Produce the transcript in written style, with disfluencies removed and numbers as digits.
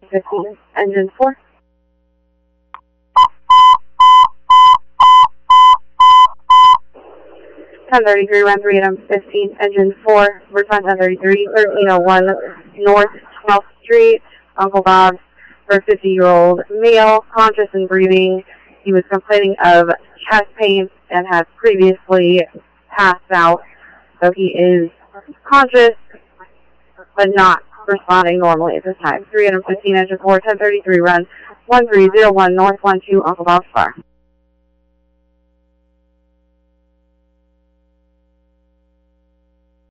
15, engine 4. (1033) run 3M15, engine 4, return 1033, 1301 North 12th Street, Uncle Bob's, for a 50-year-old male, conscious and breathing. He was complaining of chest pain and has previously passed out, so he is conscious but not responding normally at this time. 315 engine 4, 1033 run 1301 North 12 Uncle Bob's Bar.